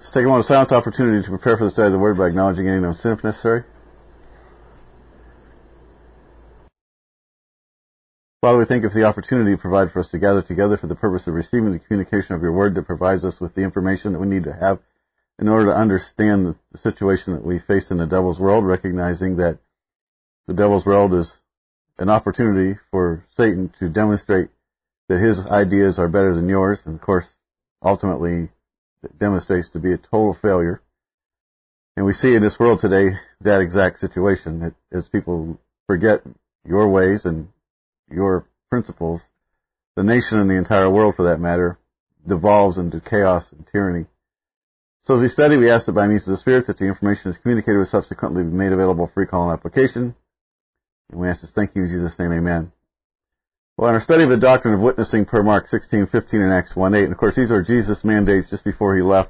Let's take a moment of silence opportunity to prepare for the study of the Word by acknowledging any known sin if necessary. Father, we thank you for the opportunity you provide for us to gather together for the purpose of receiving the communication of your Word that provides us with the information that we need to have in order to understand the situation that we face in the devil's world, recognizing that the devil's world is an opportunity for Satan to demonstrate that his ideas are better than yours, and of course, ultimately, it demonstrates to be a total failure. And we see in this world today that exact situation, that as people forget your ways and your principles, the nation and the entire world, for that matter, devolves into chaos and tyranny. So as we study, we ask that by means of the Spirit that the information is communicated with subsequently be made available for recall and application. And we ask this, thank you in Jesus' name, amen. Well, in our study of the doctrine of witnessing per Mark 16:15 and Acts 1:8, and of course these are Jesus' mandates just before he left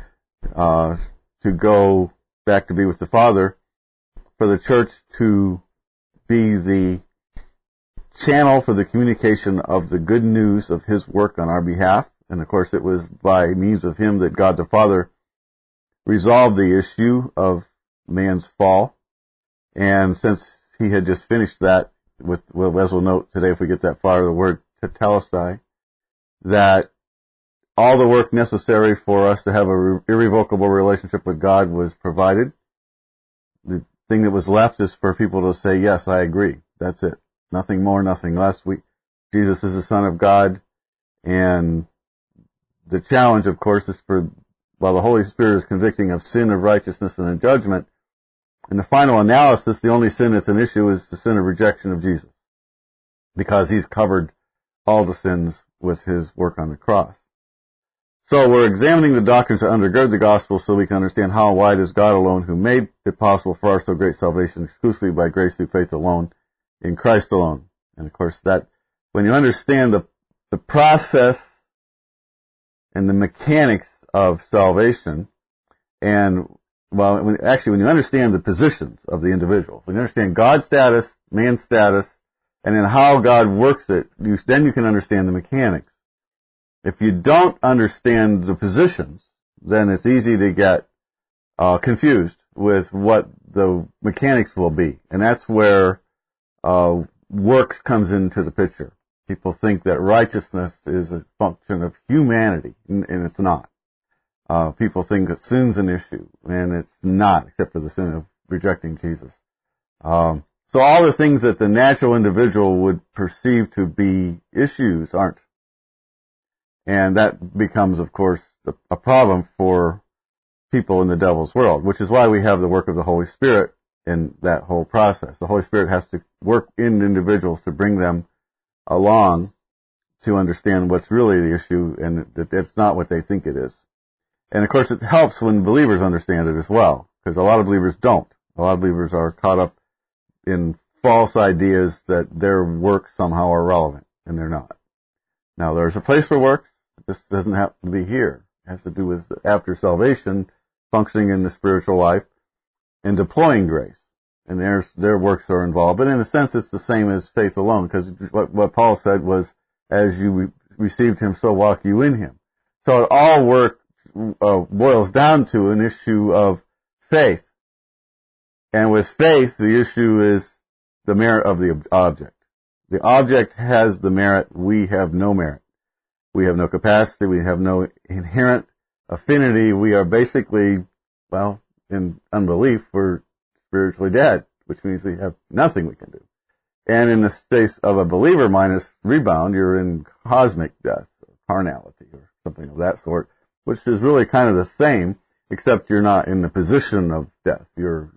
to go back to be with the Father, for the church to be the channel for the communication of the good news of his work on our behalf. And of course it was by means of him that God the Father resolved the issue of man's fall. And since he had just finished that with, well, as we'll note today if we get that far, the word tetelestai, that all the work necessary for us to have an irrevocable relationship with God was provided. The thing that was left is for people to say, yes, I agree. That's it. Nothing more, nothing less. Jesus is the Son of God, and the challenge, of course, is while the Holy Spirit is convicting of sin, of righteousness, and of judgment, in the final analysis, the only sin that's an issue is the sin of rejection of Jesus, because he's covered all the sins with his work on the cross. So we're examining the doctrines that undergird the gospel so we can understand how and why it is God alone who made it possible for our so great salvation exclusively by grace through faith alone, in Christ alone. And of course that, when you understand the process and the mechanics of salvation, and when you understand the positions of the individual, when you understand God's status, man's status, and then how God works it, then you can understand the mechanics. If you don't understand the positions, then it's easy to get confused with what the mechanics will be. And that's where works comes into the picture. People think that righteousness is a function of humanity, and it's not. People think that sin's an issue, and it's not, except for the sin of rejecting Jesus. So all the things that the natural individual would perceive to be issues aren't. And that becomes, of course, a problem for people in the devil's world, which is why we have the work of the Holy Spirit in that whole process. The Holy Spirit has to work in individuals to bring them along to understand what's really the issue, and that it's not what they think it is. And of course it helps when believers understand it as well, because a lot of believers don't. A lot of believers are caught up in false ideas that their works somehow are relevant, and they're not. Now there's a place for works. This doesn't have to be here. It has to do with after salvation, functioning in the spiritual life, and deploying grace. And their works are involved. But in a sense it's the same as faith alone, because what Paul said was, as you received him, so walk you in him. So it all boils down to an issue of faith. And with faith, the issue is the merit of the object. The object has the merit. We have no merit. We have no capacity. We have no inherent affinity. We are basically, well, in unbelief, we're spiritually dead, which means we have nothing we can do. And in the state of a believer minus rebound, you're in cosmic death, or carnality, or something of that sort, which is really kind of the same, except you're not in the position of death. You're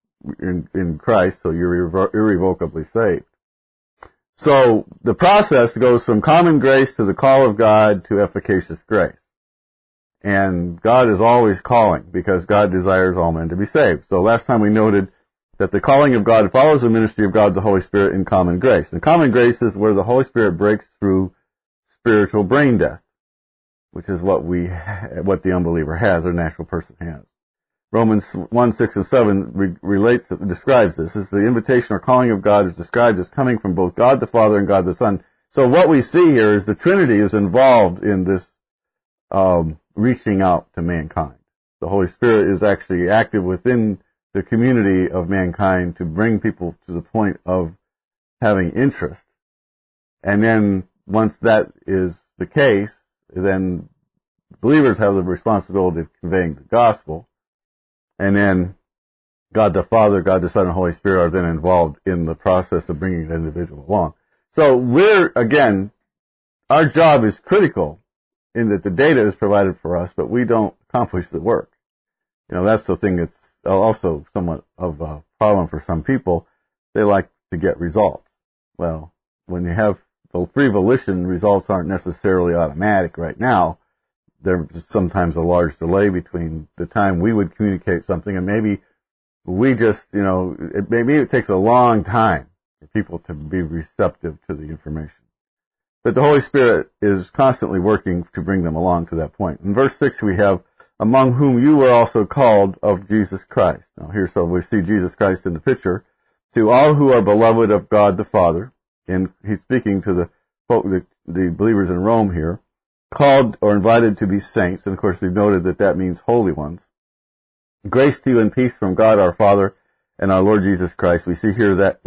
in Christ, so you're irrevocably saved. So the process goes from common grace to the call of God to efficacious grace. And God is always calling, because God desires all men to be saved. So last time we noted that the calling of God follows the ministry of God the Holy Spirit in common grace. And common grace is where the Holy Spirit breaks through spiritual brain death, which is what the unbeliever has, or natural person has. Romans 1, 6, and 7 describes this. It's the invitation or calling of God is described as coming from both God the Father and God the Son. So what we see here is the Trinity is involved in this reaching out to mankind. The Holy Spirit is actually active within the community of mankind to bring people to the point of having interest. And then once that is the case, then believers have the responsibility of conveying the gospel. And then God the Father, God the Son, and Holy Spirit are then involved in the process of bringing the individual along. So our job is critical in that the data is provided for us, but we don't accomplish the work. That's the thing that's also somewhat of a problem for some people. They like to get results. Well, when you have free volition, results aren't necessarily automatic right now. There's sometimes a large delay between the time we would communicate something and maybe we just, maybe it takes a long time for people to be receptive to the information. But the Holy Spirit is constantly working to bring them along to that point. In verse 6 we have, among whom you were also called of Jesus Christ. Now here, so we see Jesus Christ in the picture. To all who are beloved of God the Father, and he's speaking to the believers in Rome here, called or invited to be saints, and of course we've noted that means holy ones. Grace to you and peace from God our Father and our Lord Jesus Christ. We see here that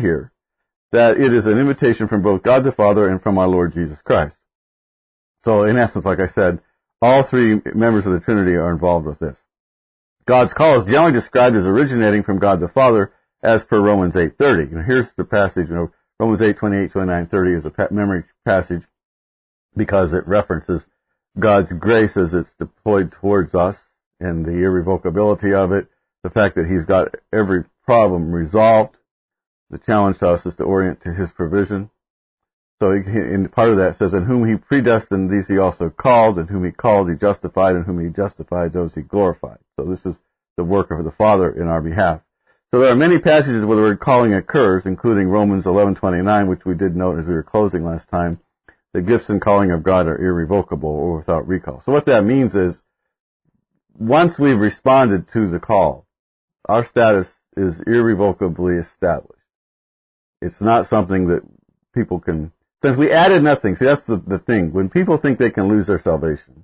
it is an invitation from both God the Father and from our Lord Jesus Christ. So in essence, like I said, all three members of the Trinity are involved with this. God's call is generally described as originating from God the Father as per Romans 8:30. And here's the passage, Romans 8:28, 29, 30 is a memory passage because it references God's grace as it's deployed towards us and the irrevocability of it, the fact that he's got every problem resolved. The challenge to us is to orient to his provision. So in part of that says, and whom he predestined, these he also called, and whom he called he justified, and whom he justified, those he glorified. So this is the work of the Father in our behalf. So there are many passages where the word calling occurs, including Romans 11:29, which we did note as we were closing last time. The gifts and calling of God are irrevocable or without recall. So what that means is, once we've responded to the call, our status is irrevocably established. It's not something that people can, since we added nothing, see that's the thing, when people think they can lose their salvation,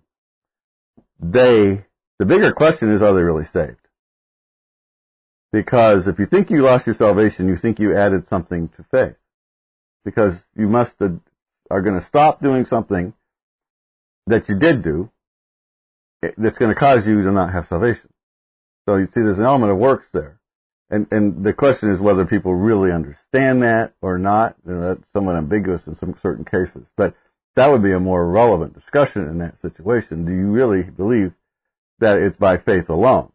the bigger question is, are they really saved? Because if you think you lost your salvation, you think you added something to faith. Because you are going to stop doing something that you did do that's going to cause you to not have salvation. So you see there's an element of works there. And the question is whether people really understand that or not. That's somewhat ambiguous in some certain cases. But that would be a more relevant discussion in that situation. Do you really believe that it's by faith alone?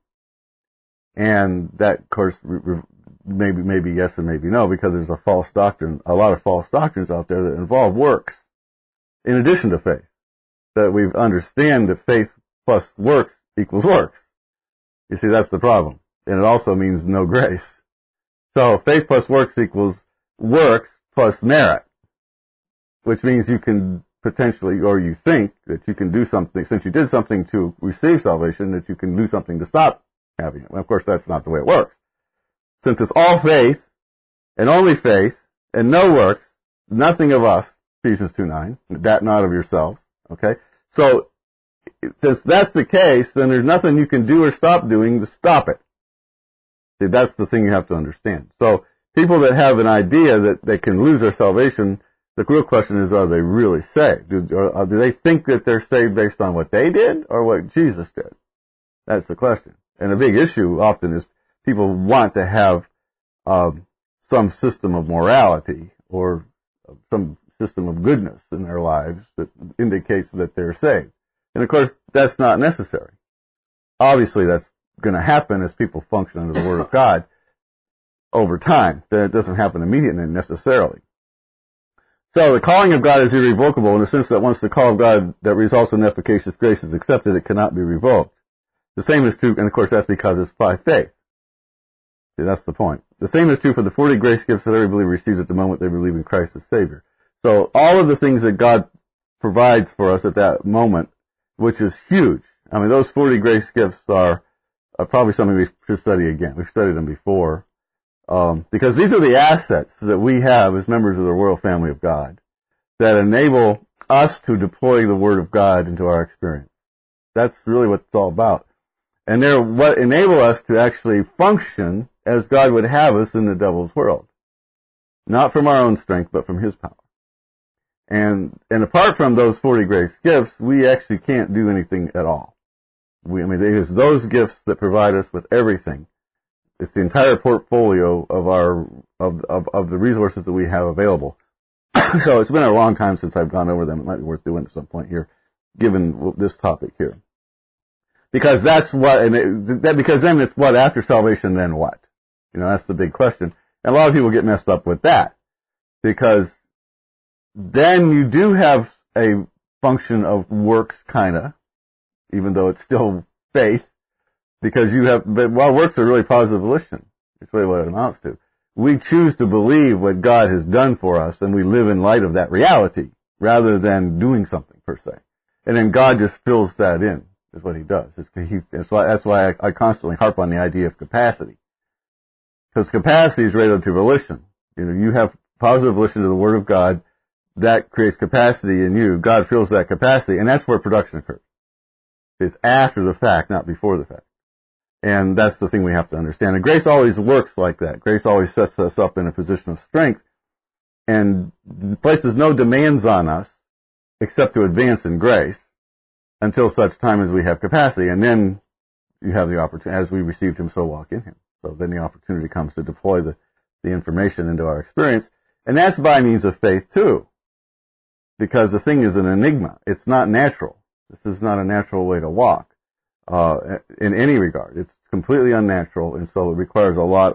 And that, of course, maybe yes and maybe no, because there's a lot of false doctrines out there that involve works in addition to faith. That we understand that faith plus works equals works. You see, that's the problem. And it also means no grace. So faith plus works equals works plus merit, which means you can potentially, or you think that you can do something, since you did something to receive salvation, that you can do something to stop having it. Well, of course, that's not the way it works. Since it's all faith, and only faith, and no works, nothing of us, Ephesians 2:9, that not of yourselves, okay? So, since that's the case, then there's nothing you can do or stop doing to stop it. See, that's the thing you have to understand. So, people that have an idea that they can lose their salvation, the real question is, are they really saved? Do they think that they're saved based on what they did or what Jesus did? That's the question. And the big issue often is people want to have some system of morality or some system of goodness in their lives that indicates that they're saved. And of course, that's not necessary. Obviously, that's going to happen as people function under the Word of God over time. That it doesn't happen immediately necessarily. So the calling of God is irrevocable in the sense that once the call of God that results in efficacious grace is accepted, it cannot be revoked. The same is true, and of course that's because it's by faith. See, that's the point. The same is true for the 40 grace gifts that every believer receives at the moment they believe in Christ as Savior. So all of the things that God provides for us at that moment, which is huge. I mean, those 40 grace gifts are probably something we should study again. We've studied them before. Because these are the assets that we have as members of the royal family of God that enable us to deploy the Word of God into our experience. That's really what it's all about. And they're what enable us to actually function as God would have us in the devil's world. Not from our own strength, but from His power. And apart from those 40 grace gifts, we actually can't do anything at all. It is those gifts that provide us with everything. It's the entire portfolio of the resources that we have available. So it's been a long time since I've gone over them. It might be worth doing at some point here, given this topic here. Because because then it's what after salvation, then what? That's the big question. And a lot of people get messed up with that. Because then you do have a function of works, kinda, even though it's still faith, because works are really positive volition. It's really what it amounts to. We choose to believe what God has done for us, and we live in light of that reality, rather than doing something per se. And then God just fills that in, is what He does. That's why I constantly harp on the idea of capacity. Because capacity is related to volition. You have positive volition to the Word of God, that creates capacity in you. God fills that capacity, and that's where production occurs. It's after the fact, not before the fact. And that's the thing we have to understand. And grace always works like that. Grace always sets us up in a position of strength and places no demands on us except to advance in grace until such time as we have capacity. And then you have the opportunity, as we received Him, so walk in Him. So then the opportunity comes to deploy the information into our experience. And that's by means of faith too. Because the thing is an enigma. It's not natural. This is not a natural way to walk. In any regard. It's completely unnatural, and so it requires a lot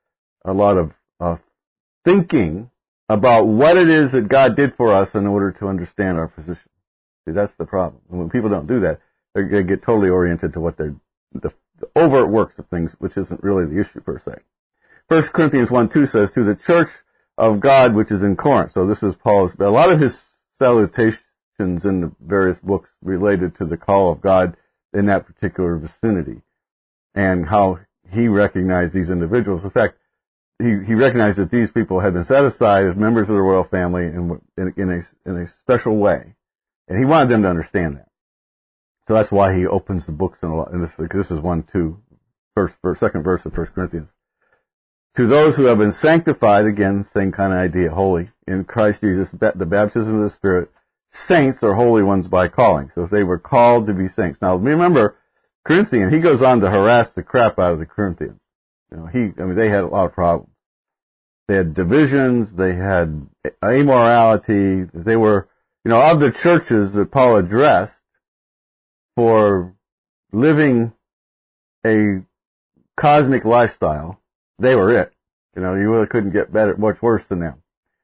of thinking about what it is that God did for us in order to understand our position. See, that's the problem. And when people don't do that, they get totally oriented to what the overt works of things, which isn't really the issue per se. 1 Corinthians 1:2 says, to the church of God which is in Corinth. So this is Paul's, a lot of his salutations in the various books related to the call of God in that particular vicinity, and how he recognized these individuals. In fact, he recognized that these people had been set aside as members of the royal family in a special way, and he wanted them to understand that. So that's why he opens the books in this. This is 1:2, second verse of 1 Corinthians. To those who have been sanctified, again, same kind of idea, holy, in Christ Jesus, the baptism of the Spirit. Saints are holy ones by calling. So they were called to be saints. Now remember, Corinthian, he goes on to harass the crap out of the Corinthians. They had a lot of problems. They had divisions, they had immorality, they were, of the churches that Paul addressed for living a cosmic lifestyle, they were it. You really couldn't get much worse than them.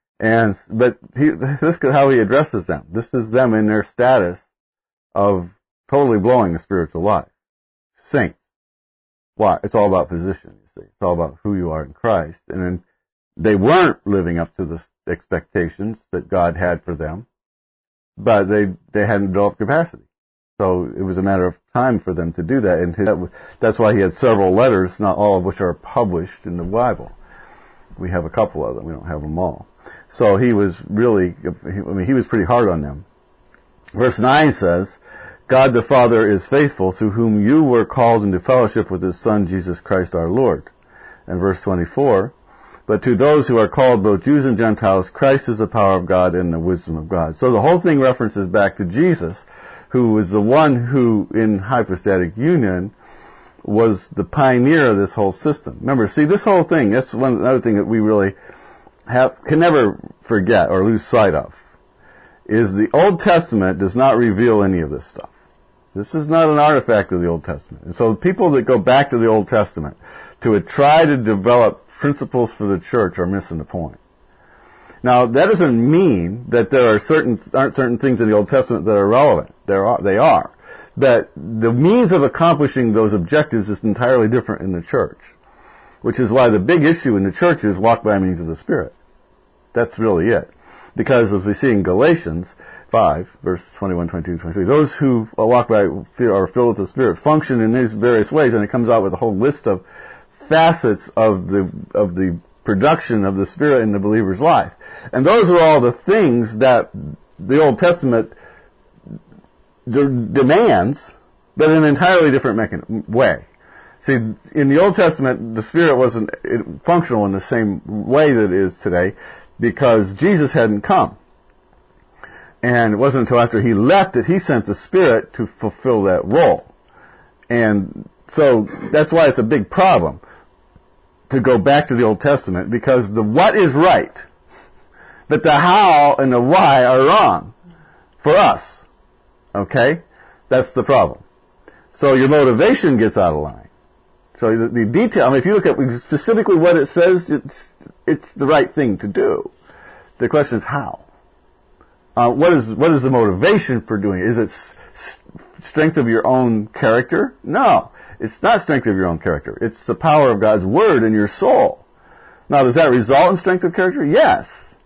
But this is how he addresses them. This is them in their status of totally blowing the spiritual life. Saints. Why? It's all about position, you see. It's all about who you are in Christ. And then they weren't living up to the expectations that God had for them, but they hadn't developed capacity. So it was a matter of time for them to do that. And that's why he had several letters, not all of which are published in the Bible. We have a couple of them. We don't have them all. So he was really, he was pretty hard on them. Verse 9 says, God the Father is faithful, through whom you were called into fellowship with His Son, Jesus Christ our Lord. And verse 24, but to those who are called, both Jews and Gentiles, Christ is the power of God and the wisdom of God. So the whole thing references back to Jesus, who was the one who, in hypostatic union, was the pioneer of this whole system. Remember, see, this whole thing, that's another thing that we really can never forget or lose sight of, is the Old Testament does not reveal any of this stuff. This is not an artifact of the Old Testament. And so people that go back to the Old Testament to try to develop principles for the church are missing the point. Now, that doesn't mean that there aren't certain things in the Old Testament that are relevant. They are. But the means of accomplishing those objectives is entirely different in the church, which is why the big issue in the church is walk by means of the Spirit. That's really it. Because as we see in Galatians 5, verse 21, 22, 23, those who walk by are filled with the Spirit function in these various ways, and it comes out with a whole list of facets of the production of the Spirit in the believer's life. And those are all the things that the Old Testament demands, but in an entirely different way. See, in the Old Testament, the Spirit wasn't functional in the same way that it is today because Jesus hadn't come. And it wasn't until after He left that He sent the Spirit to fulfill that role. And so that's why it's a big problem to go back to the Old Testament, because the what is right, but the how and the why are wrong for us. Okay? That's the problem. So your motivation gets out of line. So the detail, I mean, if you look at specifically what it says, it's the right thing to do. The question is how. What is the motivation for doing it? Is it strength of your own character? No, it's not strength of your own character. It's the power of God's Word in your soul. Now, does that result in strength of character? Yes.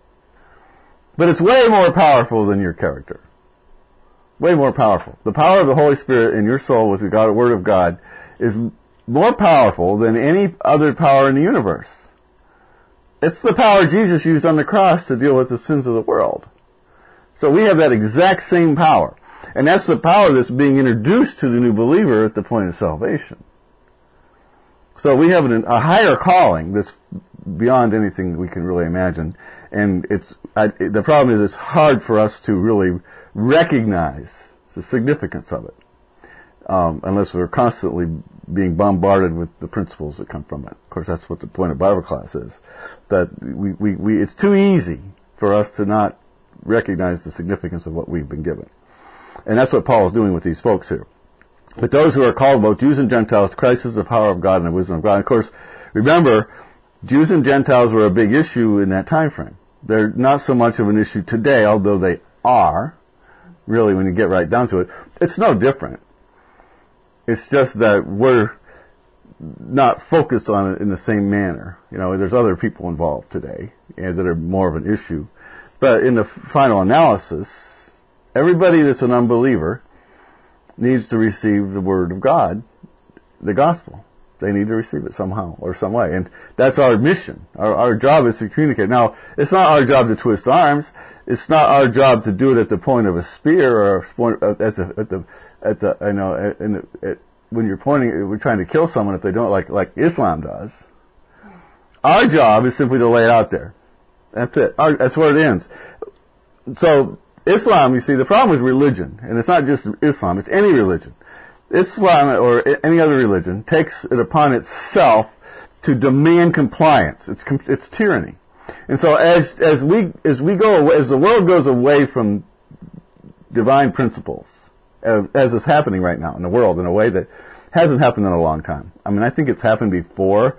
But it's way more powerful than your character. Way more powerful. The power of the Holy Spirit in your soul with the Word of God is more powerful than any other power in the universe. It's the power Jesus used on the cross to deal with the sins of the world. So we have that exact same power. And that's the power that's being introduced to the new believer at the point of salvation. So we have a higher calling that's beyond anything we can really imagine. And the problem is it's hard for us to really recognize the significance of it. Unless we're constantly being bombarded with the principles that come from it. Of course, that's what the point of Bible class is. That it's too easy for us to not recognize the significance of what we've been given. And that's what Paul is doing with these folks here. But those who are called, both Jews and Gentiles, Christ is the power of God and the wisdom of God. And of course, remember, Jews and Gentiles were a big issue in that time frame. They're not so much of an issue today, although they are, really, when you get right down to it. It's no different. It's just that we're not focused on it in the same manner. You know, there's other people involved today that are more of an issue. But in the final analysis, everybody that's an unbeliever needs to receive the Word of God, the gospel. They need to receive it somehow or some way. And that's our mission. Our job is to communicate. Now, it's not our job to twist arms. It's not our job to do it at the point of a spear or when you're pointing, we're trying to kill someone if they don't, like Islam does. Our job is simply to lay it out there. That's it. That's where it ends. So, Islam, you see, the problem with religion, and it's not just Islam, it's any religion. Islam or any other religion takes it upon itself to demand compliance. It's tyranny. And so as the world goes away from divine principles, as is happening right now in the world in a way that hasn't happened in a long time. I mean, I think it's happened before.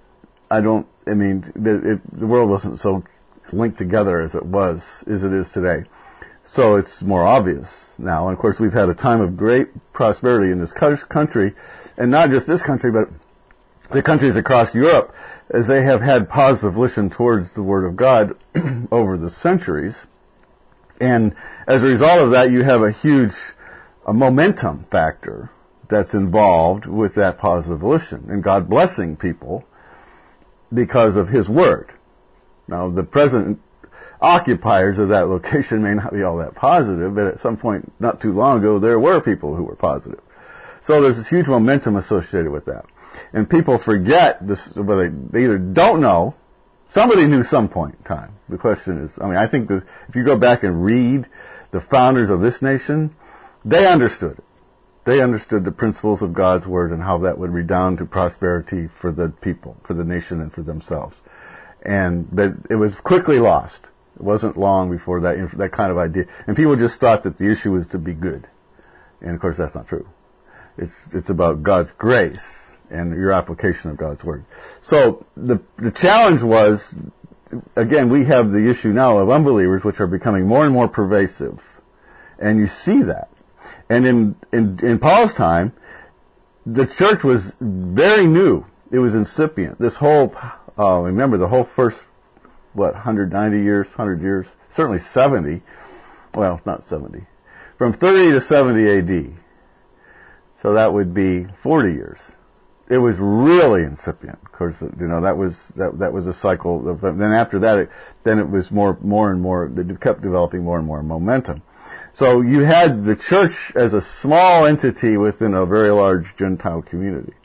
The world wasn't so linked together as it is today. So it's more obvious now. And of course, we've had a time of great prosperity in this country, and not just this country, but the countries across Europe, as they have had positive volition towards the Word of God over the centuries. And as a result of that, you have a huge momentum factor that's involved with that positive volition, and God blessing people because of His Word. Now, the present occupiers of that location may not be all that positive, but at some point not too long ago, there were people who were positive. So there's this huge momentum associated with that. And people forget this, whether they either don't know, somebody knew some point in time. The question is, I think that if you go back and read the founders of this nation, they understood it. They understood the principles of God's Word and how that would redound to prosperity for the people, for the nation, and for themselves. But it was quickly lost. It wasn't long before that kind of idea. And people just thought that the issue was to be good. And of course that's not true. It's about God's grace and your application of God's Word. So the challenge was, again, we have the issue now of unbelievers which are becoming more and more pervasive. And you see that. And in Paul's time, the church was very new. It was incipient. This whole, remember the whole first, 190 years, 100 years, certainly 70, well, not 70, from 30 to 70 AD. So that would be 40 years. It was really incipient. Of course, that was a cycle. Then after that, it was more and more, it kept developing more and more momentum. So you had the church as a small entity within a very large Gentile community.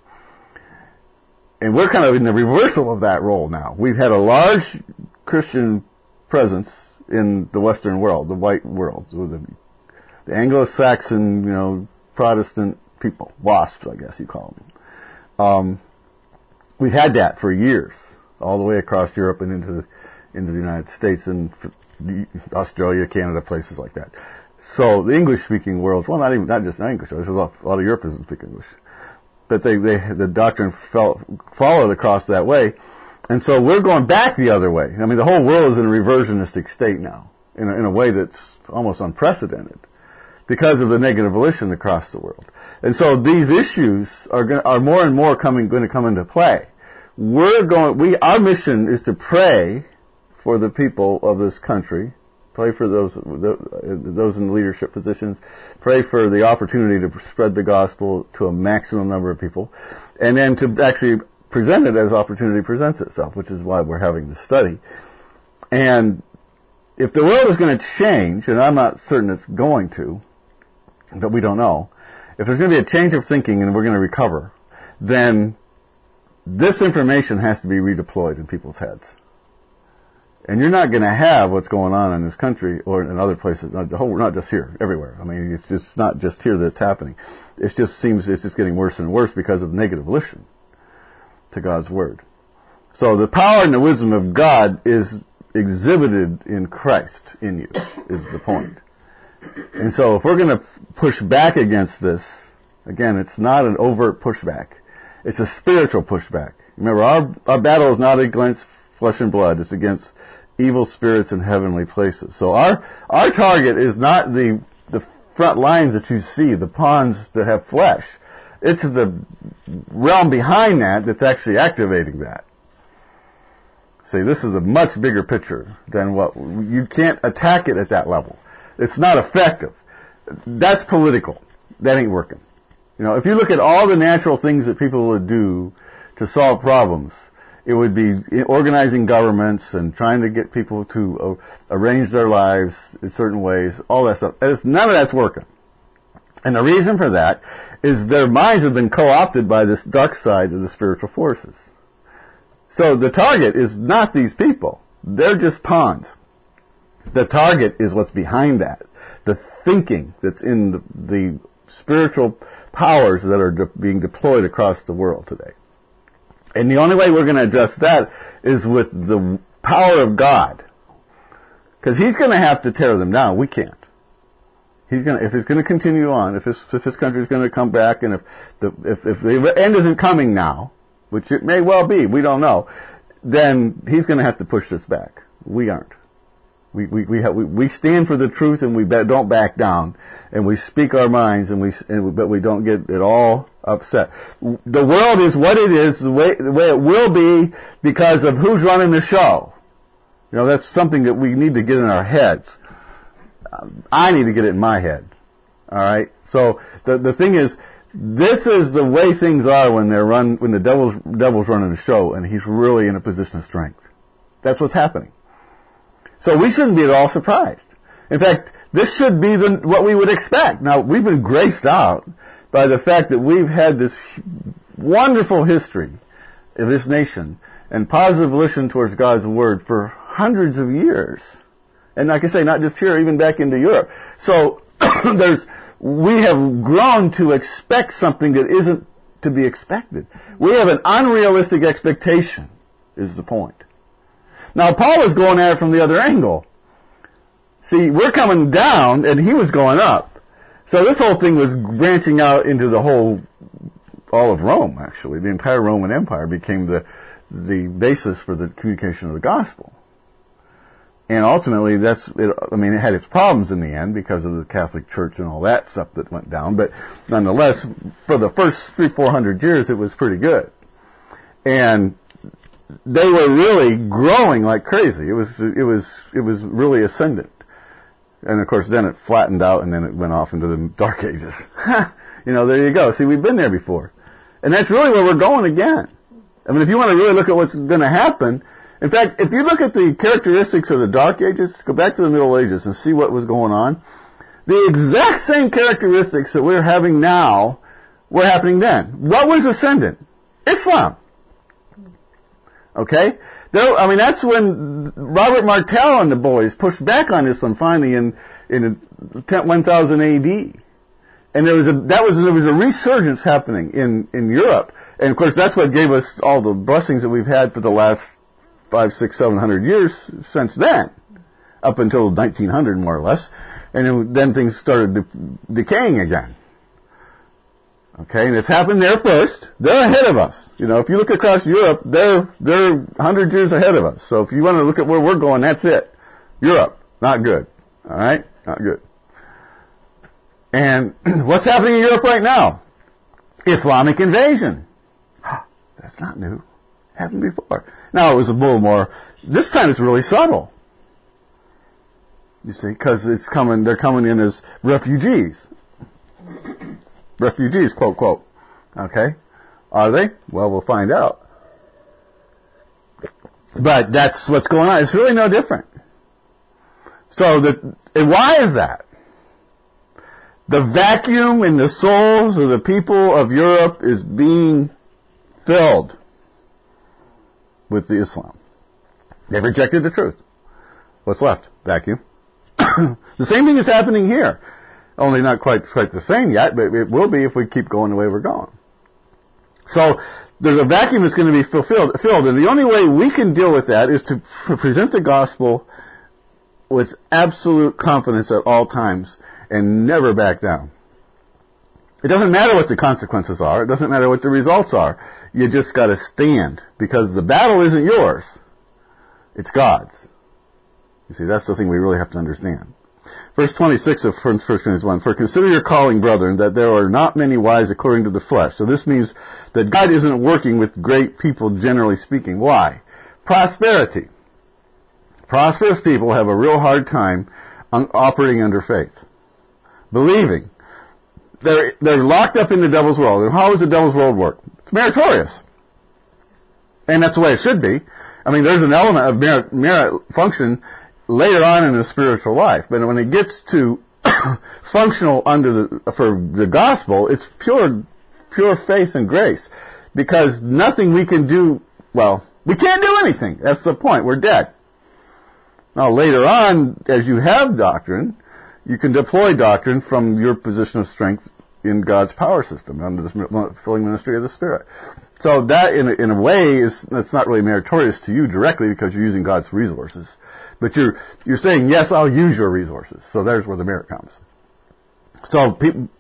And we're kind of in the reversal of that role now. We've had a large Christian presence in the Western world, the white world, the Anglo-Saxon, Protestant people, WASPs, I guess you call them. We've had that for years, all the way across Europe and into the United States and Australia, Canada, places like that. So the English-speaking world, well, not just English, there's a lot of Europeans speak English. But the doctrine followed across that way. And so we're going back the other way. I mean, the whole world is in a reversionistic state now, in a way that's almost unprecedented, because of the negative volition across the world. And so these issues are more and more going to come into play. Our mission is to pray for the people of this country, pray for those in leadership positions, pray for the opportunity to spread the gospel to a maximum number of people, and then to actually present it as opportunity presents itself, which is why we're having this study. And if the world is going to change, and I'm not certain it's going to, but we don't know, if there's going to be a change of thinking and we're going to recover, then this information has to be redeployed in people's heads. And you're not going to have what's going on in this country or in other places, not just here, everywhere. I mean, it's just not just here that it's happening. It just seems it's just getting worse and worse because of negative volition to God's Word. So the power and the wisdom of God is exhibited in Christ in you, is the point. And so if we're going to push back against this, again, it's not an overt pushback. It's a spiritual pushback. Remember, our battle is not against flesh and blood. It's against evil spirits in heavenly places. So our target is not the front lines that you see, the pawns that have flesh. It's the realm behind that that's actually activating that. See, this is a much bigger picture than you can't attack it at that level. It's not effective. That's political. That ain't working. If you look at all the natural things that people would do to solve problems, it would be organizing governments and trying to get people to arrange their lives in certain ways, all that stuff. None of that's working. And the reason for that is their minds have been co-opted by this dark side of the spiritual forces. So the target is not these people. They're just pawns. The target is what's behind that. The thinking that's in the spiritual powers that are being deployed across the world today. And the only way we're going to address that is with the power of God. Because He's going to have to tear them down. We can't. If it's going to continue on, if this country is going to come back, and if the end isn't coming now, which it may well be, we don't know, then He's going to have to push this back. We aren't. We stand for the truth, and we don't back down, and we speak our minds, but we don't get at all upset. The world is what it is, the way it will be, because of who's running the show. That's something that we need to get in our heads. I need to get it in my head. All right. So the thing is, this is the way things are when the devil's running the show, and he's really in a position of strength. That's what's happening. So we shouldn't be at all surprised. In fact, this should be what we would expect. Now, we've been graced out by the fact that we've had this wonderful history of this nation and positive volition towards God's Word for hundreds of years. And like I say, not just here, even back into Europe. So we have grown to expect something that isn't to be expected. We have an unrealistic expectation, is the point. Now, Paul was going at it from the other angle. See, we're coming down, and he was going up. So this whole thing was branching out into all of Rome, actually. The entire Roman Empire became the basis for the communication of the gospel. And ultimately, it had its problems in the end because of the Catholic Church and all that stuff that went down. But nonetheless, for the first 300-400 years, it was pretty good. And they were really growing like crazy. It was really ascendant. And of course, then it flattened out, and then it went off into the Dark Ages. There you go. See, we've been there before. And that's really where we're going again. I mean, if you want to really look at what's going to happen, in fact, if you look at the characteristics of the Dark Ages, go back to the Middle Ages and see what was going on. The exact same characteristics that we're having now were happening then. What was ascendant? Islam. Okay? That's when Robert Martel and the boys pushed back on Islam finally in 1000 AD. And there was a resurgence happening in Europe. And of course that's what gave us all the blessings that we've had for the last 500, 600, 700 years since then. Up until 1900 more or less. And then things started decaying again. Okay, and it's happened there first. They're ahead of us. If you look across Europe, they're 100 years ahead of us. So if you want to look at where we're going, that's it. Europe, not good. All right, not good. And what's happening in Europe right now? Islamic invasion. That's not new. Happened before. Now it was a little more. This time it's really subtle. You see, because they're coming in as refugees. Refugees, quote, quote. Okay? Are they? Well, we'll find out. But that's what's going on. It's really no different. And why is that? The vacuum in the souls of the people of Europe is being filled with the Islam. They've rejected the truth. What's left? Vacuum. The same thing is happening here. Only not quite the same yet, but it will be if we keep going the way we're going. So there's a vacuum that's going to be filled, and the only way we can deal with that is to present the gospel with absolute confidence at all times and never back down. It doesn't matter what the consequences are. It doesn't matter what the results are. You just got to stand, because the battle isn't yours. It's God's. You see, that's the thing we really have to understand. Verse 26 of 1 Corinthians 1, "For consider your calling, brethren, that there are not many wise according to the flesh." So this means that God isn't working with great people, generally speaking. Why? Prosperity. Prosperous people have a real hard time operating under faith. Believing. They're locked up in the devil's world. And how does the devil's world work? It's meritorious. And that's the way it should be. There's an element of merit function later on in the spiritual life. But when it gets to functional for the gospel, it's pure faith and grace. Because nothing we can do, we can't do anything. That's the point. We're dead. Now later on, as you have doctrine, you can deploy doctrine from your position of strength in God's power system, under the filling ministry of the Spirit. So that, in a way, it's not really meritorious to you directly, because you're using God's resources. But you're saying, yes, I'll use your resources. So there's where the merit comes. So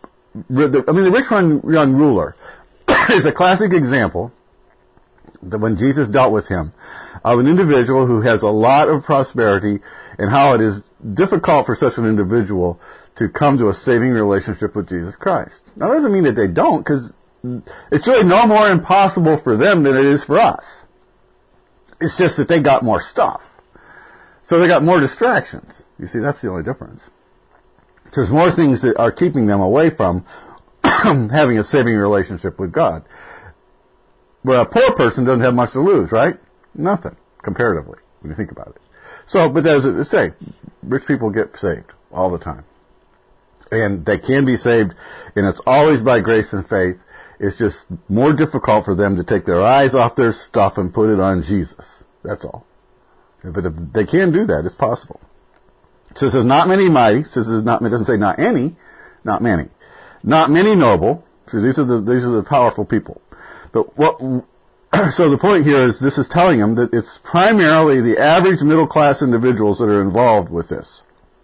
the rich young ruler is a classic example that when Jesus dealt with him, of an individual who has a lot of prosperity, and how it is difficult for such an individual to come to a saving relationship with Jesus Christ. Now, that doesn't mean that they don't, because it's really no more impossible for them than it is for us. It's just that they got more stuff. So they got more distractions. You see, that's the only difference. There's more things that are keeping them away from having a saving relationship with God. Where a poor person doesn't have much to lose, right? Nothing, comparatively, when you think about it. So, but as I say, rich people get saved all the time. And they can be saved, and it's always by grace and faith. It's just more difficult for them to take their eyes off their stuff and put it on Jesus. That's all. But if they can do that, it's possible. So it says, not many mighty. It doesn't say not any, not many. Not many noble. So these are the powerful people. But so the point here is, this is telling them that it's primarily the average middle class individuals that are involved with this.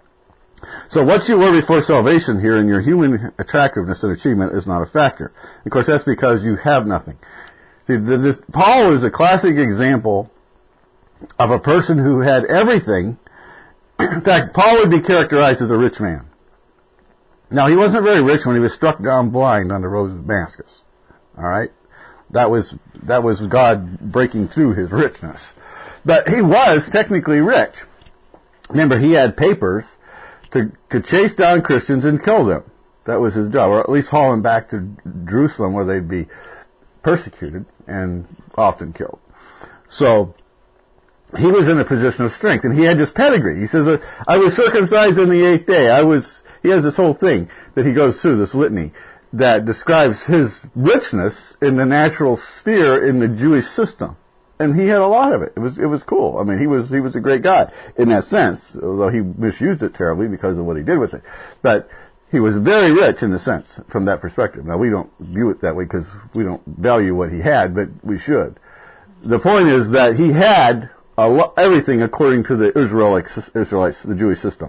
So what you were before salvation here in your human attractiveness and achievement is not a factor. Of course, that's because you have nothing. See, Paul is a classic example of a person who had everything. In fact, Paul would be characterized as a rich man. Now, he wasn't very rich when he was struck down blind on the road to Damascus. All right? That was God breaking through his richness. But he was technically rich. Remember, he had papers to chase down Christians and kill them. That was his job, or at least haul them back to Jerusalem, where they'd be persecuted and often killed. So he was in a position of strength, and he had this pedigree. He says, I was circumcised on the 8th day. he has this whole thing that he goes through, this litany, that describes his richness in the natural sphere in the Jewish system. And he had a lot of it. It was cool. I mean, he was a great guy in that sense, although he misused it terribly because of what he did with it. But he was very rich in the sense, from that perspective. Now, we don't view it that way because we don't value what he had, but we should. The point is that he had everything according to the Israelites, the Jewish system.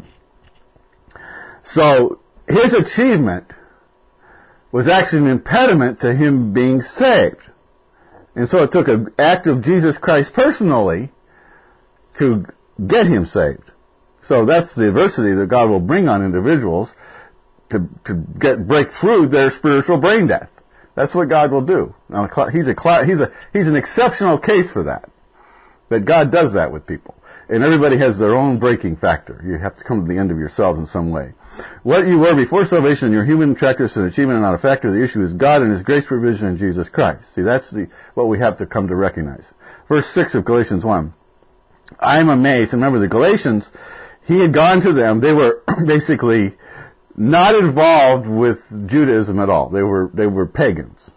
So, his achievement was actually an impediment to him being saved. And so it took an act of Jesus Christ personally to get him saved. So that's the adversity that God will bring on individuals to break through their spiritual brain death. That's what God will do. Now, he's an exceptional case for that. But God does that with people. And everybody has their own breaking factor. You have to come to the end of yourselves in some way. What you were before salvation, your human characteristics and achievement are not a factor. The issue is God and His grace provision in Jesus Christ. See, that's what we have to come to recognize. Verse 6 of Galatians 1. I am amazed. Remember, the Galatians, he had gone to them. They were basically not involved with Judaism at all. They were pagans.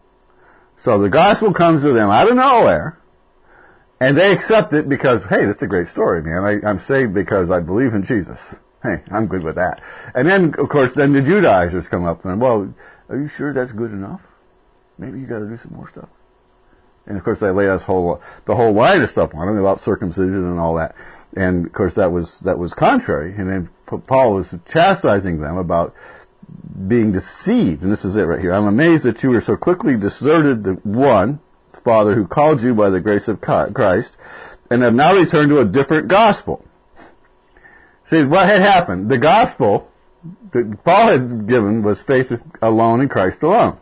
So the gospel comes to them out of nowhere, and they accept it because, hey, that's a great story, man. I'm saved because I believe in Jesus. Hey, I'm good with that. And then, of course, the Judaizers come up and, well, are you sure that's good enough? Maybe you got to do some more stuff. And of course, they lay the whole line of stuff on them about circumcision and all that. And of course, that was contrary. And then Paul was chastising them about being deceived. And this is it right here. I'm amazed that you were so quickly deserted the one, Father, who called you by the grace of Christ, and have now returned to a different gospel. See, what had happened? The gospel that Paul had given was faith alone in Christ alone.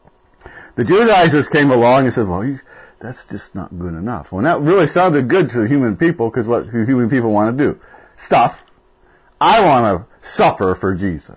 The Judaizers came along and said, well, that's just not good enough. Well, that really sounded good to human people, because what do human people want to do? Stuff. I want to suffer for Jesus.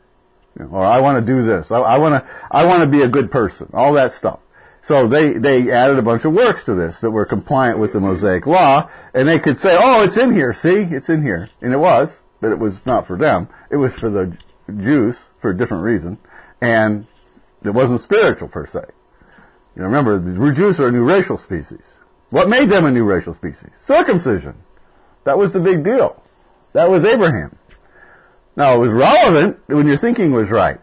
Or I want to do this. I want to be a good person. All that stuff. So they added a bunch of works to this that were compliant with the Mosaic Law, and they could say, oh, it's in here, see? It's in here. And it was, but it was not for them. It was for the Jews for a different reason, and it wasn't spiritual per se. You know, remember, the Jews are a new racial species. What made them a new racial species? Circumcision. That was the big deal. That was Abraham. Now, it was relevant when your thinking was right.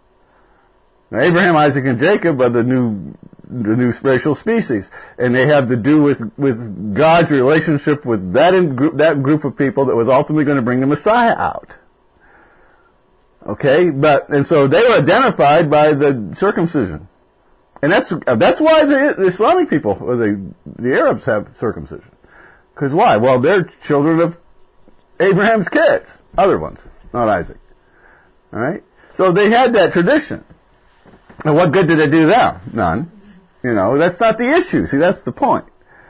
Now, Abraham, Isaac, and Jacob are the new racial species, and they have to do with God's relationship with that group of people that was ultimately going to bring the Messiah out. Okay, and so they were identified by the circumcision, and that's why the Islamic people or the Arabs have circumcision. Because why? Well, they're children of Abraham's kids, other ones, not Isaac. All right, so they had that tradition. And what good did it do them? None. You know, that's not the issue. See, that's the point.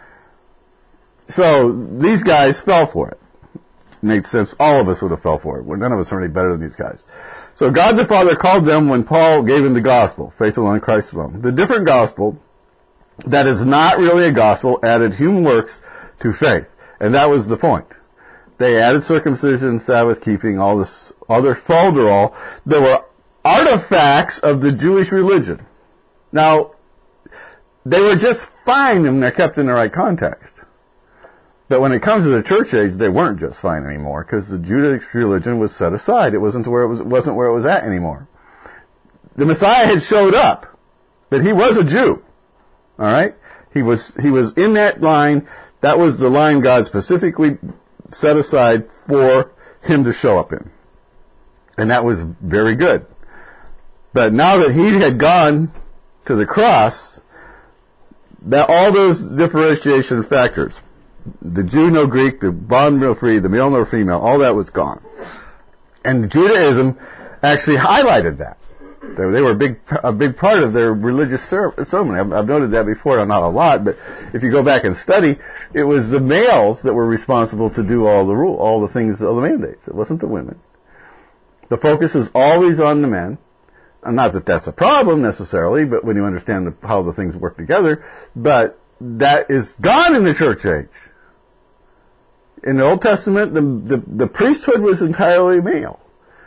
So these guys fell for it. Makes sense. All of us would have fell for it. None of us are any better than these guys. So God the Father called them when Paul gave him the gospel, faith alone in Christ alone. The different gospel that is not really a gospel added human works to faith. And that was the point. They added circumcision, Sabbath keeping, all this other folderol. There were artifacts of the Jewish religion. Now, they were just fine when they're kept in the right context. But when it comes to the church age, they weren't just fine anymore, because the Jewish religion was set aside. It wasn't where it was at anymore. The Messiah had showed up, but he was a Jew. All right? He was in that line. That was the line God specifically set aside for him to show up in. And that was very good. But now that he had gone to the cross, that all those differentiation factors, the Jew no Greek, the bond no free, the male no female, all that was gone. And Judaism actually highlighted that. They were a big part of their religious ceremony. I've noted that before, not a lot, but if you go back and study, it was the males that were responsible to do all the things, all the mandates. It wasn't the women. The focus is always on the men. And not that that's a problem necessarily, but when you understand how the things work together, but that is gone in the church age. In the Old Testament, the priesthood was entirely male.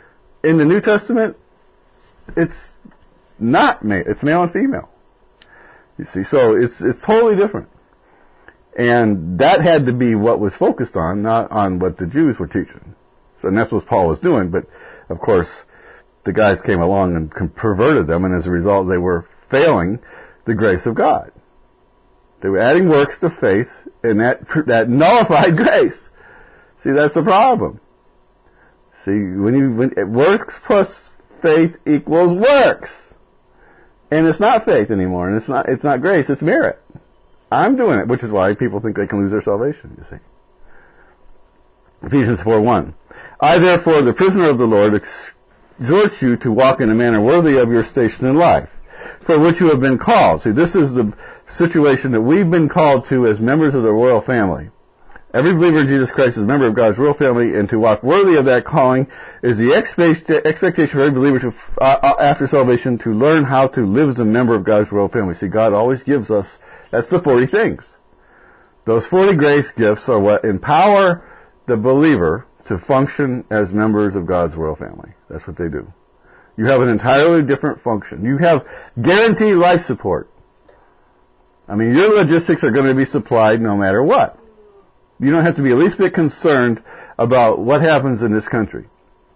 In the New Testament, it's not male. It's male and female. You see, so it's totally different. And that had to be what was focused on, not on what the Jews were teaching. So, and that's what Paul was doing, but of course, the guys came along and perverted them, and as a result, they were failing the grace of God. They were adding works to faith, and that nullified grace. See, that's the problem. See, when works plus faith equals works. And it's not faith anymore, and it's not grace, it's merit. I'm doing it, which is why people think they can lose their salvation, you see. Ephesians 4:1. I therefore, the prisoner of the Lord, exhort you to walk in a manner worthy of your station in life, for which you have been called. See, this is the situation that we've been called to as members of the royal family. Every believer in Jesus Christ is a member of God's royal family, and to walk worthy of that calling is the expectation for every believer after salvation to learn how to live as a member of God's royal family. See, God always gives us, that's the 40 things. Those 40 grace gifts are what empower the believer to function as members of God's royal family. That's what they do. You have an entirely different function. You have guaranteed life support. I mean, your logistics are going to be supplied no matter what. You don't have to be the least bit concerned about what happens in this country.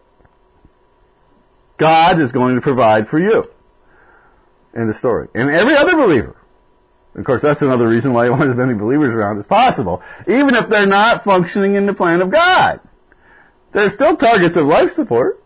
God is going to provide for you. End of story. And every other believer. Of course, that's another reason why you want as many believers around as possible, even if they're not functioning in the plan of God. They're still targets of life support.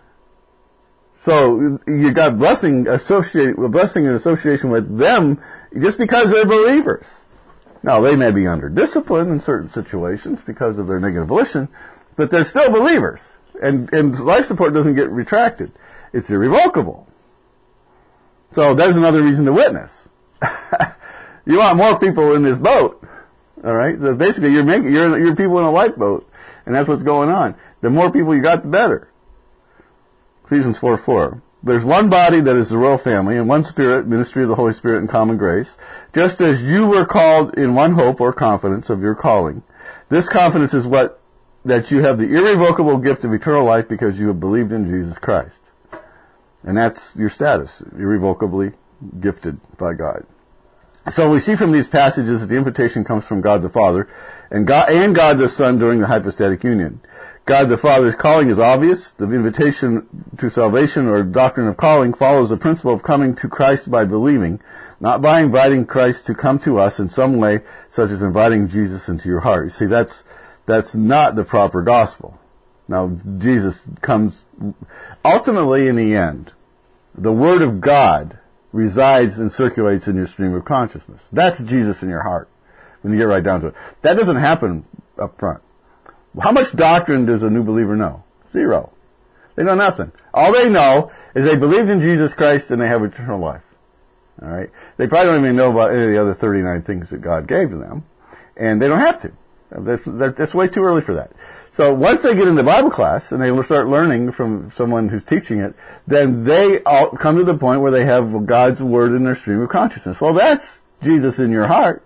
So you got blessing in association with them just because they're believers. Now, they may be under discipline in certain situations because of their negative volition, but they're still believers. And life support doesn't get retracted. It's irrevocable. So there's another reason to witness. You want more people in this boat, all right? So basically, you're people in a lifeboat, and that's what's going on. The more people you got, the better. Ephesians 4:4. There's one body that is the royal family, and one Spirit, ministry of the Holy Spirit, and common grace, just as you were called in one hope or confidence of your calling. This confidence is that you have the irrevocable gift of eternal life because you have believed in Jesus Christ. And that's your status, irrevocably gifted by God. So we see from these passages that the invitation comes from God the Father and God the Son during the hypostatic union. God the Father's calling is obvious. The invitation to salvation or doctrine of calling follows the principle of coming to Christ by believing, not by inviting Christ to come to us in some way, such as inviting Jesus into your heart. You see, that's not the proper gospel. Now, Jesus comes ultimately in the end. The Word of God resides and circulates in your stream of consciousness. That's Jesus in your heart, when you get right down to it. That doesn't happen up front. How much doctrine does a new believer know? Zero. They know nothing. All they know is they believed in Jesus Christ and they have eternal life. All right? They probably don't even know about any of the other 39 things that God gave to them, and they don't have to. That's way too early for that. So once they get into Bible class and they start learning from someone who's teaching it, then they all come to the point where they have God's Word in their stream of consciousness. Well, that's Jesus in your heart.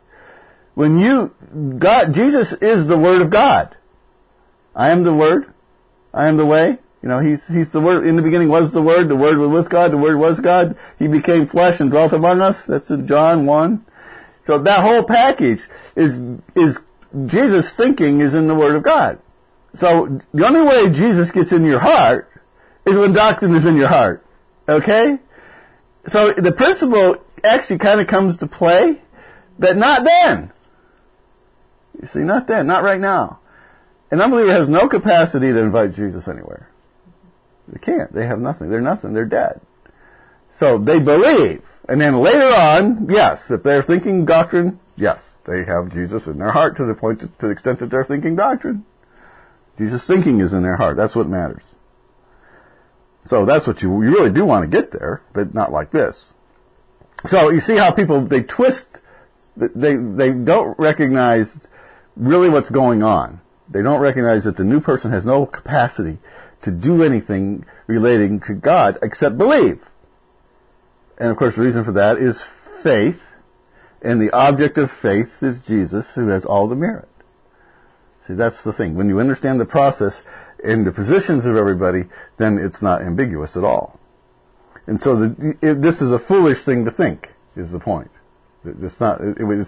Jesus is the Word of God. I am the Word. I am the way. You know, He's the Word. In the beginning was the Word. The Word was God. The Word was God. He became flesh and dwelt among us. That's in John 1. So that whole package is Jesus' thinking is in the Word of God. So the only way Jesus gets in your heart is when doctrine is in your heart. Okay? So the principle actually kind of comes to play, but not then. You see, not then. Not right now. An unbeliever has no capacity to invite Jesus anywhere. They can't. They have nothing. They're nothing. They're dead. So they believe. And then later on, yes, if they're thinking doctrine, yes, they have Jesus in their heart to the extent that they're thinking doctrine. Jesus' thinking is in their heart. That's what matters. So that's what you really do want to get there, but not like this. So you see how people, they twist, they don't recognize really what's going on. They don't recognize that the new person has no capacity to do anything relating to God except believe. And of course the reason for that is faith, and the object of faith is Jesus, who has all the merit. See, that's the thing. When you understand the process and the positions of everybody, then it's not ambiguous at all. And so this is a foolish thing to think, is the point. It's not.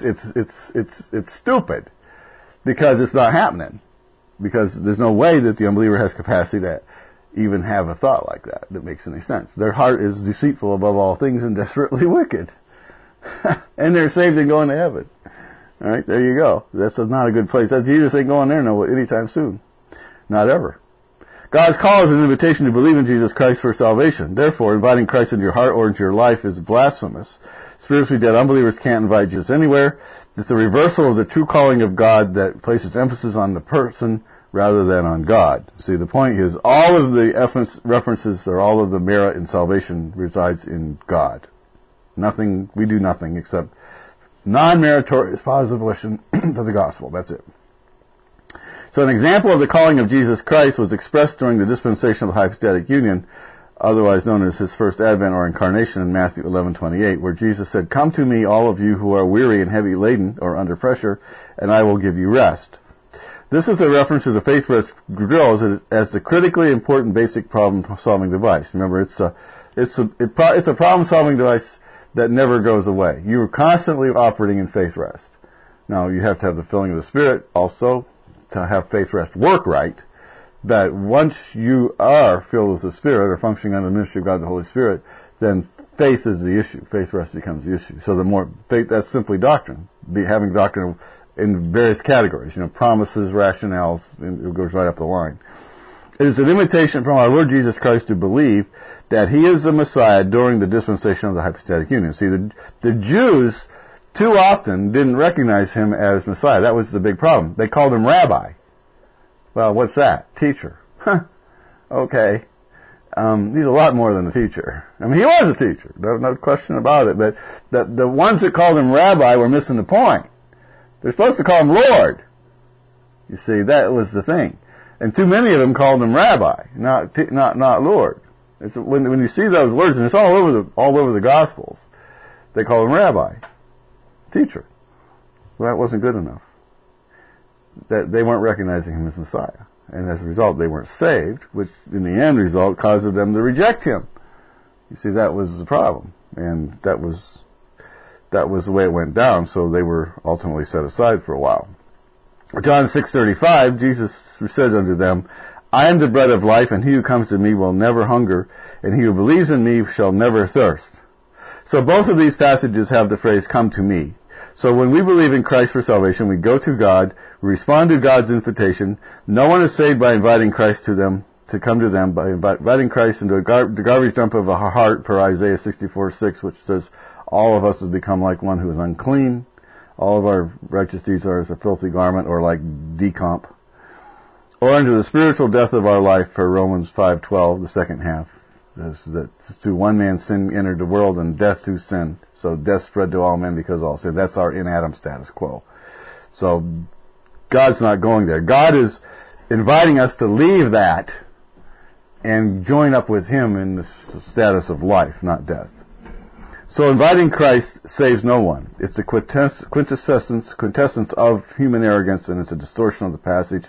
It's stupid because it's not happening. Because there's no way that the unbeliever has capacity to even have a thought like that makes any sense. Their heart is deceitful above all things and desperately wicked. And they're saved and going to heaven. All right, there you go. That's not a good place. Jesus ain't going there anytime soon. Not ever. God's call is an invitation to believe in Jesus Christ for salvation. Therefore, inviting Christ into your heart or into your life is blasphemous. Spiritually dead unbelievers can't invite Jesus anywhere. It's a reversal of the true calling of God that places emphasis on the person rather than on God. See, the point is all of the references or all of the merit in salvation resides in God. Nothing, we do nothing except non-meritorious positive volition to the gospel. That's it. So an example of the calling of Jesus Christ was expressed during the dispensation of the hypostatic union, otherwise known as his first advent or incarnation in Matthew 11:28, where Jesus said, "Come to me, all of you who are weary and heavy laden or under pressure, and I will give you rest." This is a reference to the faith rest drill as the critically important basic problem-solving device. Remember, it's a problem-solving device that never goes away. You are constantly operating in faith rest. Now, you have to have the filling of the Spirit also to have faith rest work right. But once you are filled with the Spirit or functioning under the ministry of God the Holy Spirit, then faith is the issue. Faith rest becomes the issue. So the more faith, that's simply doctrine. Having doctrine in various categories, promises, rationales, and it goes right up the line. It is an invitation from our Lord Jesus Christ to believe that He is the Messiah during the dispensation of the hypostatic union. See, the Jews too often didn't recognize Him as Messiah. That was the big problem. They called Him Rabbi. Well, what's that? Teacher. Huh. Okay. He's a lot more than a teacher. I mean, He was a teacher. No question about it. But the ones that called Him Rabbi were missing the point. They're supposed to call Him Lord. You see, that was the thing. And too many of them called Him Rabbi, not Lord. It's when you see those words, and it's all over the Gospels, they call Him Rabbi, teacher. Well, that wasn't good enough. That they weren't recognizing Him as Messiah, and as a result, they weren't saved, which in the end result caused them to reject Him. You see, that was the problem, and that was the way it went down. So they were ultimately set aside for a while. John 6:35, Jesus says unto them, "I am the bread of life, and he who comes to me will never hunger, and he who believes in me shall never thirst." So both of these passages have the phrase, "come to me." So when we believe in Christ for salvation, we go to God, we respond to God's invitation. No one is saved by inviting Christ to come to them, by inviting Christ into the garbage dump of a heart, per Isaiah 64:6, which says, "All of us has become like one who is unclean. All of our righteous deeds are as a filthy garment," or like decomp. Or into the spiritual death of our life, per Romans 5:12, the second half. That through one man's sin entered the world, and death through sin. So death spread to all men because all sin. That's our in Adam status quo. So God's not going there. God is inviting us to leave that and join up with Him in the status of life, not death. So inviting Christ saves no one. It's the quintessence of human arrogance, and it's a distortion of the passage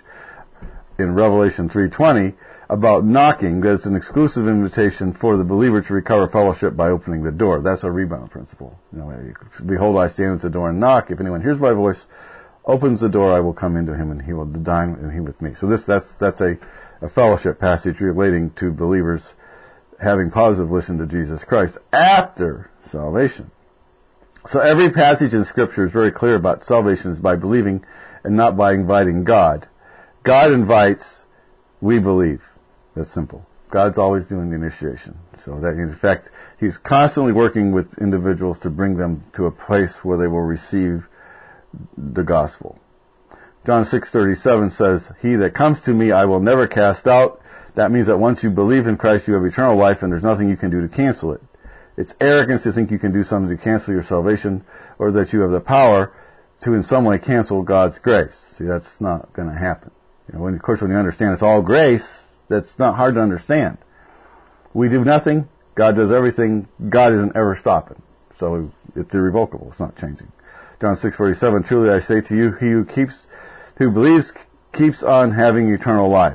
in Revelation 3:20 about knocking. That's an exclusive invitation for the believer to recover fellowship by opening the door. That's a rebound principle. Behold, I stand at the door and knock. If anyone hears my voice, opens the door, I will come into him, and he will dine, and he with me. So that's a fellowship passage relating to believers having positive listen to Jesus Christ after salvation. So every passage in Scripture is very clear about salvation is by believing and not by inviting God. God invites, we believe. That's simple. God's always doing the initiation. So that, in fact, He's constantly working with individuals to bring them to a place where they will receive the gospel. John 6:37 says, "He that comes to me I will never cast out." That means that once you believe in Christ, you have eternal life, and there's nothing you can do to cancel it. It's arrogance to think you can do something to cancel your salvation, or that you have the power to in some way cancel God's grace. See, that's not going to happen. Of course, when you understand it's all grace, that's not hard to understand. We do nothing, God does everything, God isn't ever stopping. So it's irrevocable, it's not changing. John 6:47, "Truly I say to you, he who believes keeps on having eternal life.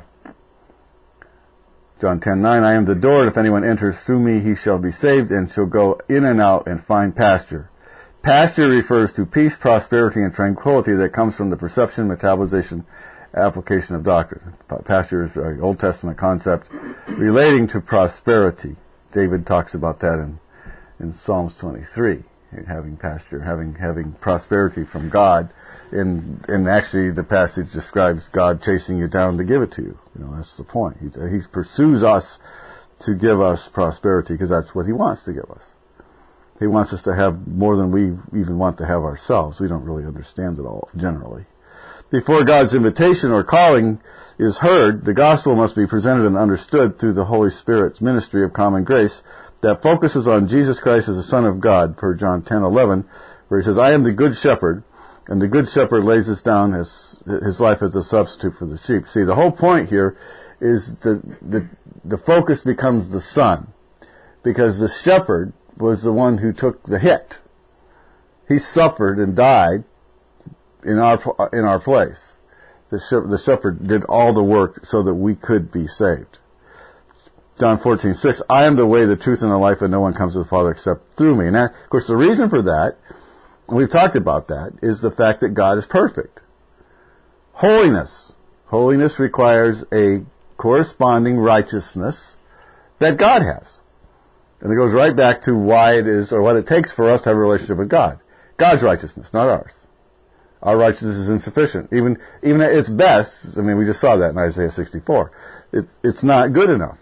John 10:9, I am the door, and if anyone enters through me, he shall be saved, and shall go in and out and find pasture. Pasture refers to peace, prosperity, and tranquility that comes from the perception, metabolization, application of doctrine. Pasture is an Old Testament concept relating to prosperity. David talks about that in Psalms 23, having pasture, having prosperity from God. And actually the passage describes God chasing you down to give it to you. That's the point. He pursues us to give us prosperity because that's what He wants to give us. He wants us to have more than we even want to have ourselves. We don't really understand it all, generally. Before God's invitation or calling is heard, the gospel must be presented and understood through the Holy Spirit's ministry of common grace that focuses on Jesus Christ as the Son of God, per John 10:11, where He says, I am the good shepherd, and the good shepherd lays down his life as a substitute for the sheep. See, the whole point here is the focus becomes the Son, because the shepherd was the one who took the hit. He suffered and died in our place. The shepherd did all the work so that we could be saved. John 14:6, I am the way, the truth, and the life, and no one comes to the Father except through me. And that, of course, the reason for that, and we've talked about that, is the fact that God is perfect. Holiness. Holiness requires a corresponding righteousness that God has. And it goes right back to why it is, or what it takes for us to have a relationship with God. God's righteousness, not ours. Our righteousness is insufficient. Even at its best, we just saw that in Isaiah 64. It's not good enough.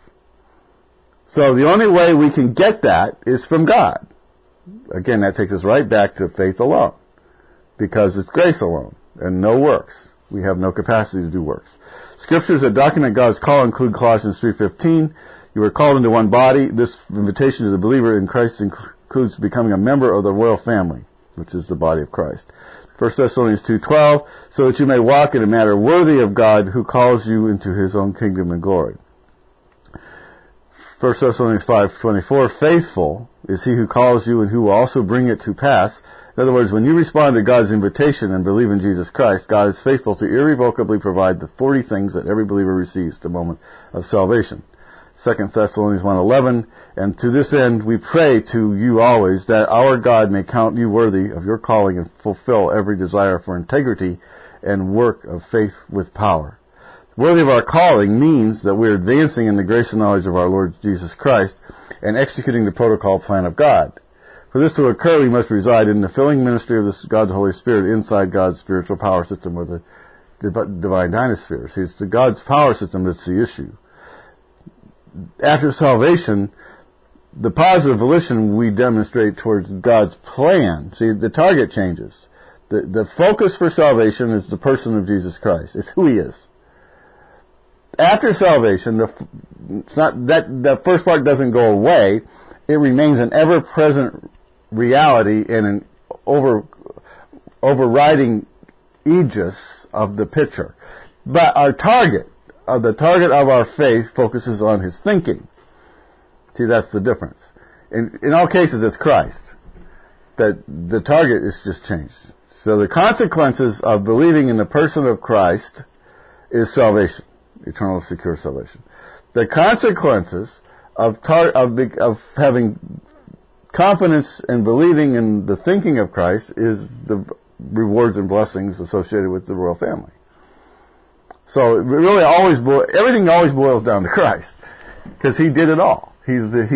So the only way we can get that is from God. Again, that takes us right back to faith alone. Because it's grace alone, and no works. We have no capacity to do works. Scriptures that document God's call include Colossians 3:15. You are called into one body. This invitation to the believer in Christ includes becoming a member of the royal family, which is the body of Christ. 1 Thessalonians 2:12, so that you may walk in a manner worthy of God who calls you into His own kingdom and glory. 1 Thessalonians 5:24, faithful is He who calls you and who will also bring it to pass. In other words, when you respond to God's invitation and believe in Jesus Christ, God is faithful to irrevocably provide the 40 things that every believer receives at the moment of salvation. 2 Thessalonians 1:11, and to this end we pray to you always that our God may count you worthy of your calling and fulfill every desire for integrity and work of faith with power. Worthy of our calling means that we're advancing in the grace and knowledge of our Lord Jesus Christ and executing the protocol plan of God. For this to occur, we must reside in the filling ministry of God's Holy Spirit inside God's spiritual power system, or the divine dynasphere. See, it's God's power system that's the issue. After salvation, the positive volition we demonstrate towards God's plan. See, the target changes. The focus for salvation is the person of Jesus Christ. It's who He is. After salvation, it's not that the first part doesn't go away. It remains an ever-present reality and an overriding aegis of the picture. But our target of our faith focuses on His thinking. See, that's the difference. In all cases, it's Christ. That the target is just changed. So the consequences of believing in the person of Christ is salvation. Eternal secure salvation. The consequences of having confidence and believing in the thinking of Christ is the rewards and blessings associated with the royal family. So it really everything always boils down to Christ, because He did it all. He's the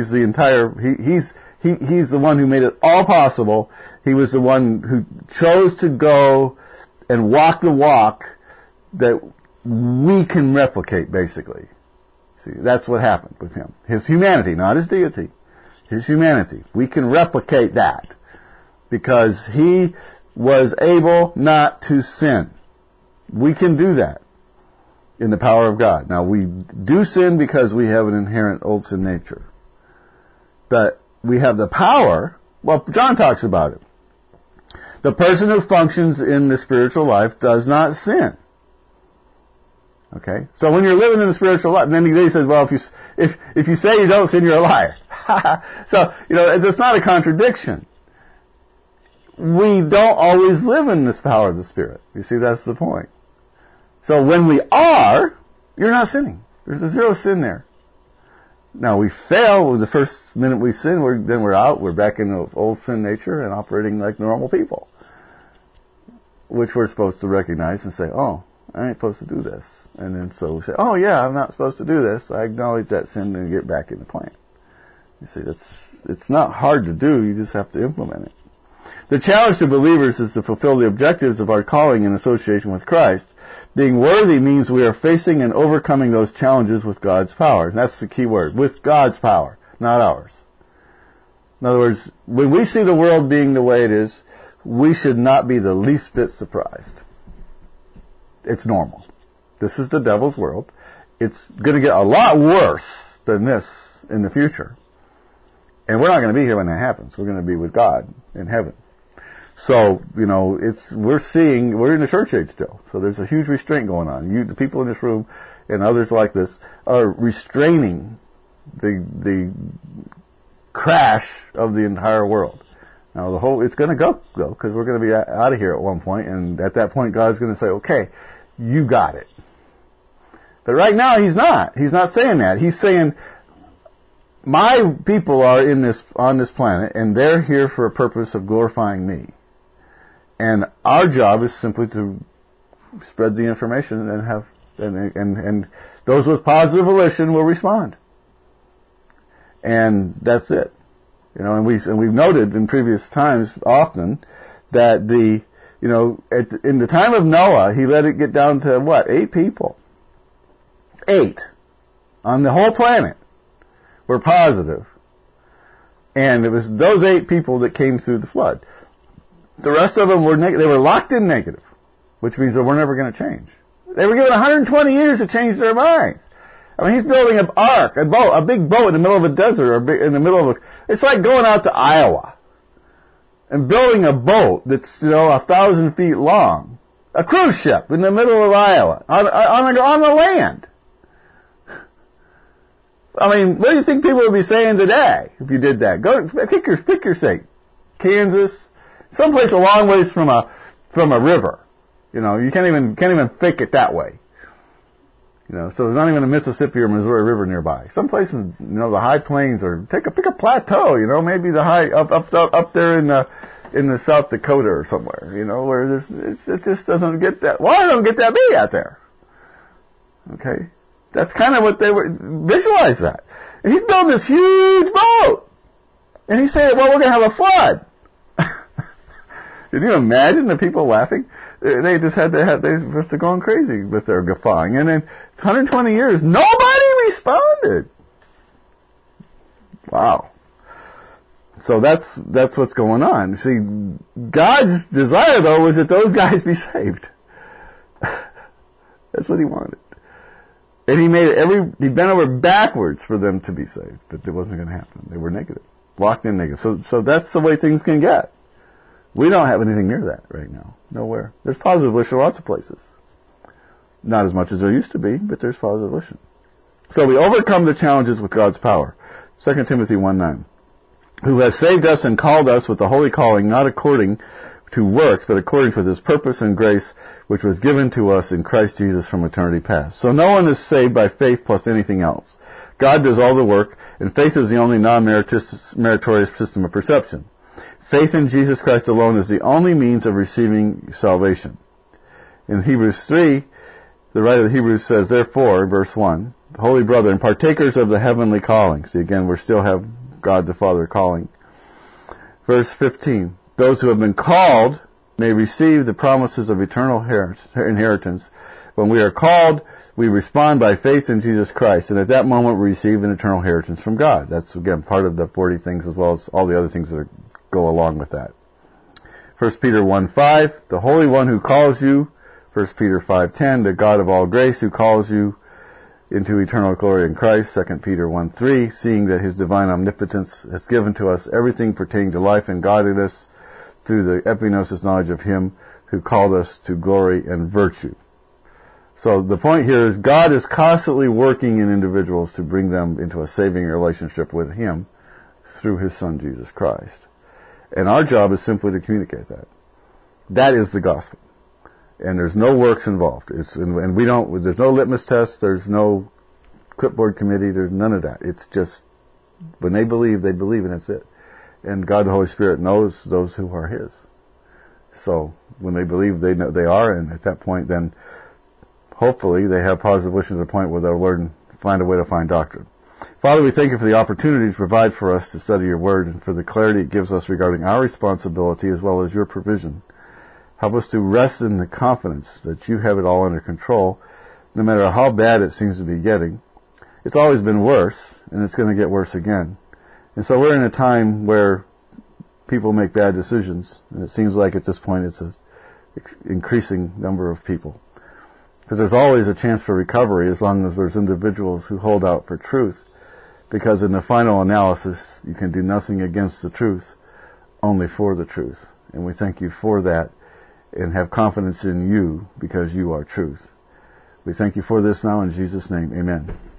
one who made it all possible. He was the one who chose to go and walk the walk that we can replicate, basically. See, that's what happened with Him. His humanity, not His deity. His humanity. We can replicate that because He was able not to sin. We can do that in the power of God. Now, we do sin because we have an inherent old sin nature. But we have the power. Well, John talks about it. The person who functions in the spiritual life does not sin. Okay? So when you're living in the spiritual life, then he says, well, if you say you don't sin, you're a liar. So, it's not a contradiction. We don't always live in this power of the Spirit. You see, that's the point. So when we are, you're not sinning. There's a zero sin there. Now we fail the first minute we sin, then we're out, we're back in the old sin nature and operating like normal people. Which we're supposed to recognize and say, oh, I ain't supposed to do this. And then so we say, oh yeah, I'm not supposed to do this. I acknowledge that sin and get back in the plan. You see, it's not hard to do, you just have to implement it. The challenge to believers is to fulfill the objectives of our calling in association with Christ. Being worthy means we are facing and overcoming those challenges with God's power. And that's the key word, with God's power, not ours. In other words, when we see the world being the way it is, we should not be the least bit surprised. It's normal. This is the devil's world. It's going to get a lot worse than this in the future. And we're not going to be here when that happens. We're going to be with God in heaven. So, we're in the church age still. So there's a huge restraint going on. The people in this room and others like this are restraining the crash of the entire world. Now it's going to go, because we're going to be out of here at one point, and at that point God's going to say, okay, you got it. But right now He's not. He's not saying that. He's saying, my people are on this planet, and they're here for a purpose of glorifying me. And our job is simply to spread the information and those with positive volition will respond. And that's it. And we've noted in previous times often that in the time of Noah, he let it get down to 8 people. 8 on the whole planet were positive. And it was those 8 people that came through the flood. The rest of them were they were locked in negative, which means they were never going to change. They were given 120 years to change their minds. I mean, he's building an ark, a big boat in the middle of a desert, or in the middle of it's like going out to Iowa and building a boat that's 1,000 feet long, a cruise ship in the middle of Iowa on the land. I mean, what do you think people would be saying today if you did that? Go pick your state, Kansas, someplace a long ways from a river. You can't even fake it that way. So there's not even a Mississippi or Missouri River nearby. Some places, the high plains, or pick a plateau. Maybe the high up there in the South Dakota or somewhere. Where it just doesn't get that. Why don't get that big out there? Okay, that's kind of what they were. Visualize that. And he's building this huge boat, and he's saying, "Well, we're going to have a flood." Can you imagine the people laughing? They just they must have gone crazy with their guffawing. And in 120 years, nobody responded. Wow. So that's what's going on. See, God's desire, though, was that those guys be saved. That's what He wanted. And He bent over backwards for them to be saved. But it wasn't going to happen. They were negative. Locked in negative. So that's the way things can get. We don't have anything near that right now. Nowhere. There's positive volition in lots of places. Not as much as there used to be, but there's positive volition. So we overcome the challenges with God's power. 2 Timothy 1:9. Who has saved us and called us with the holy calling, not according to works, but according to His purpose and grace, which was given to us in Christ Jesus from eternity past. So no one is saved by faith plus anything else. God does all the work, and faith is the only non-meritorious system of perception. Faith in Jesus Christ alone is the only means of receiving salvation. In Hebrews 3, the writer of Hebrews says, therefore, verse 1, holy brethren, partakers of the heavenly calling. See, again, we still have God the Father calling. Verse 15, those who have been called may receive the promises of eternal inheritance. When we are called, we respond by faith in Jesus Christ, and at that moment we receive an eternal inheritance from God. That's, again, part of the 40 things as well as all the other things that go along with that. 1 Peter 1:5, the Holy One who calls you. 1 Peter 5:10, the God of all grace who calls you into eternal glory in Christ. 2 Peter 1:3, seeing that His divine omnipotence has given to us everything pertaining to life and godliness through the epignosis knowledge of Him who called us to glory and virtue. So the point here is God is constantly working in individuals to bring them into a saving relationship with Him through His Son Jesus Christ. And our job is simply to communicate that. That is the gospel. And there's no works involved. And we don't. There's no litmus test. There's no clipboard committee. There's none of that. It's just when they believe, and that's it. And God, the Holy Spirit, knows those who are His. So when they believe, they know they are, and at that point, then hopefully they have positive wishes to the point where they'll learn, find a way to find doctrine. Father, we thank you for the opportunity to provide for us to study your word and for the clarity it gives us regarding our responsibility as well as your provision. Help us to rest in the confidence that you have it all under control, no matter how bad it seems to be getting. It's always been worse, and it's going to get worse again. And so we're in a time where people make bad decisions, and it seems like at this point it's an increasing number of people. Because there's always a chance for recovery as long as there's individuals who hold out for truth. Because in the final analysis, you can do nothing against the truth, only for the truth. And we thank you for that and have confidence in you because you are truth. We thank you for this now in Jesus' name. Amen.